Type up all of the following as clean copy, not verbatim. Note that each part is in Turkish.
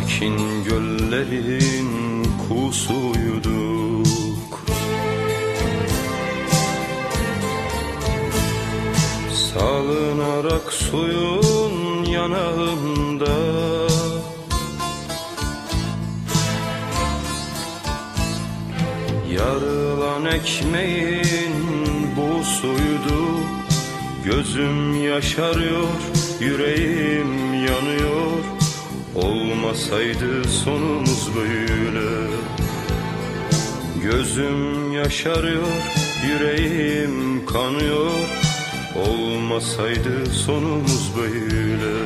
sakin göllerin kusuyduk. Salınarak suyun yanağında, yarılan ekmeğin busuydu. Gözüm yaşarıyor, yüreğim yanıyor. Olmasaydı sonumuz böyle. Gözüm yaşarıyor, yüreğim kanıyor. Olmasaydı sonumuz böyle.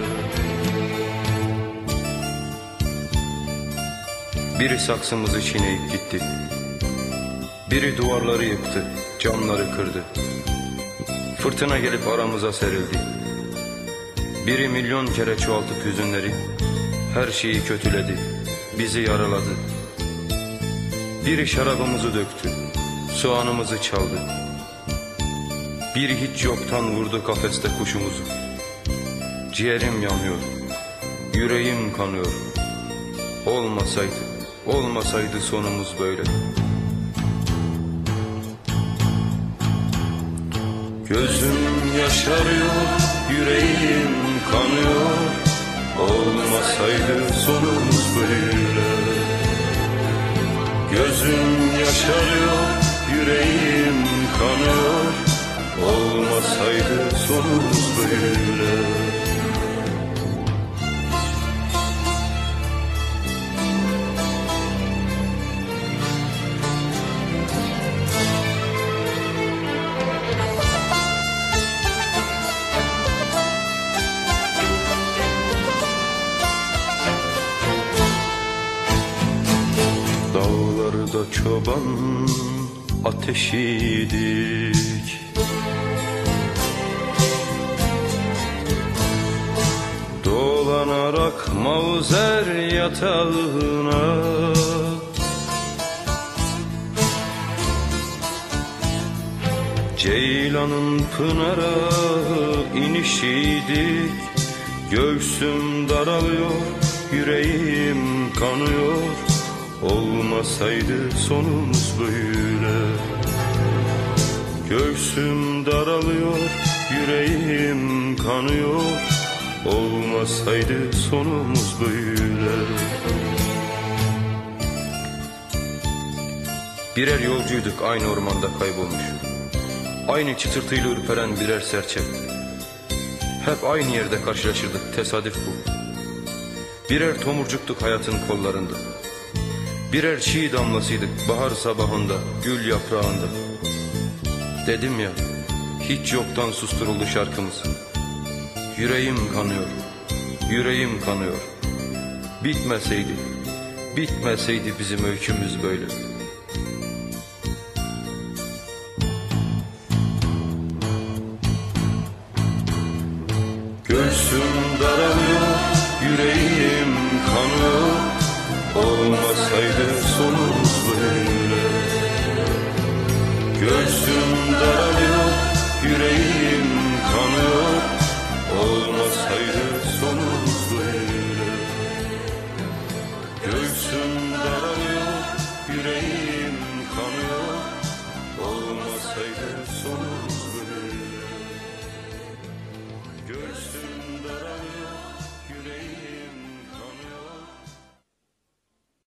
Biri saksımızı çiğneyip gitti. Biri duvarları yıktı, camları kırdı. Fırtına gelip aramıza serildi. Biri milyon kere çoğaltıp hüzünleri, her şeyi kötüledi, bizi yaraladı. Biri şarabımızı döktü, soğanımızı çaldı. Biri hiç yoktan vurdu kafeste kuşumuzu. Ciğerim yanıyor, yüreğim kanıyor. Olmasaydı sonumuz böyle. Gözüm yaşarıyor, yüreğim kanıyor. Olmasaydı sonumuz böyle. Gözüm yaşarıyor, yüreğim kanıyor. Olmasaydı sonumuz böyle. Dağlarda çoban ateşiydik. Dolanarak mavzer yatağına, ceylanın pınara inişiydik. Göğsüm daralıyor, yüreğim kanıyor. Olmasaydı sonumuz böyle. Göğsüm daralıyor, yüreğim kanıyor. Olmasaydı sonumuz böyle. Birer yolcuyduk aynı ormanda kaybolmuş. Aynı çıtırtıyla ürperen birer serçe. Hep aynı yerde karşılaşırdık, tesadüf bu. Birer tomurcuktuk hayatın kollarında. Birer çiğ damlasıydık bahar sabahında, gül yaprağında. Dedim ya, hiç yoktan susturuldu şarkımız. Yüreğim kanıyor, yüreğim kanıyor. Bitmeseydi bizim öykümüz böyle. Göğsüm daralıyor,